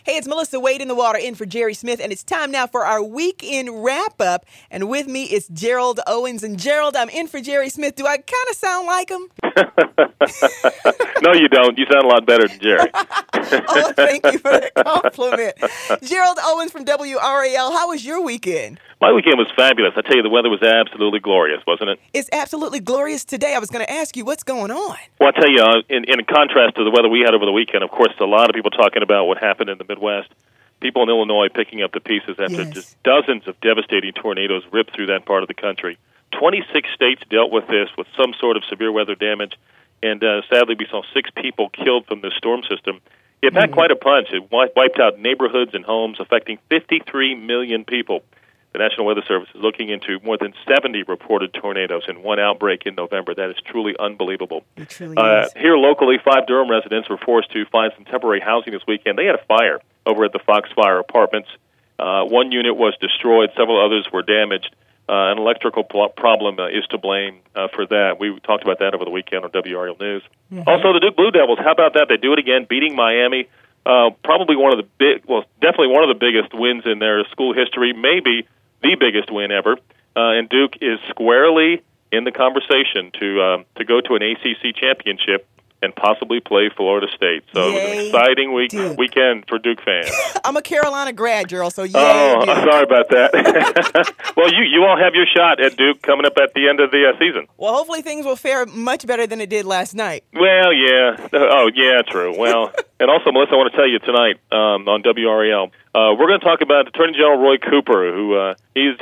Hey, it's Melissa Wade in the water in for Jerry Smith, and it's time now for our weekend wrap-up. And with me is Gerald Owens. And Gerald, I'm in for Jerry Smith. Do I kind of sound like him? No, you don't. You sound a lot better than Jerry. Oh, thank you for the compliment. Gerald Owens from WRAL, how was your weekend? My weekend was fabulous. I tell you, the weather was absolutely glorious, wasn't it? It's absolutely glorious today. I was going to ask you, what's going on? Well, I tell you, in contrast to the weather we had over the weekend, of course, a lot of people talking about what happened in the Midwest. People in Illinois picking up the pieces after just dozens of devastating tornadoes ripped through that part of the country. 26 states dealt with this with some sort of severe weather damage, and sadly we saw 6 people killed from this storm system. It packed quite a punch. It wiped out neighborhoods and homes, affecting 53 million people. The National Weather Service is looking into more than 70 reported tornadoes in one outbreak in November. That is truly unbelievable. It truly is. Here locally, 5 Durham residents were forced to find some temporary housing this weekend. They had a fire over at the Foxfire Apartments. One unit was destroyed. Several others were damaged. An electrical problem is to blame for that. We talked about that over the weekend on WRL News. Also, the Duke Blue Devils, how about that? They do it again, beating Miami. Probably definitely one of the biggest wins in their school history, maybe the biggest win ever. And Duke is squarely in the conversation to go to an ACC championship and possibly play Florida State. So it was an exciting weekend for Duke fans. I'm a Carolina grad, Gerald, so sorry about that. Well, you all have your shot at Duke coming up at the end of the season. Well, hopefully things will fare much better than it did last night. Well, yeah. Oh, yeah, true. Well, and also, Melissa, I want to tell you tonight on WRAL, we're going to talk about Attorney General Roy Cooper, who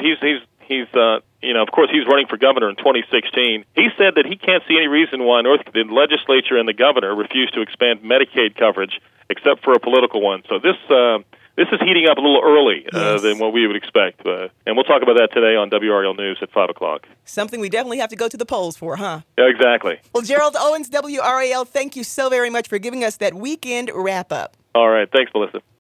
of course, he's running for governor in 2016. He said that he can't see any reason why the legislature and the governor refuse to expand Medicaid coverage, except for a political one. So this is heating up a little early than what we would expect. And we'll talk about that today on WRL News at 5 o'clock. Something we definitely have to go to the polls for, huh? Yeah, exactly. Well, Gerald Owens, WRAL, thank you so very much for giving us that weekend wrap-up. All right. Thanks, Melissa.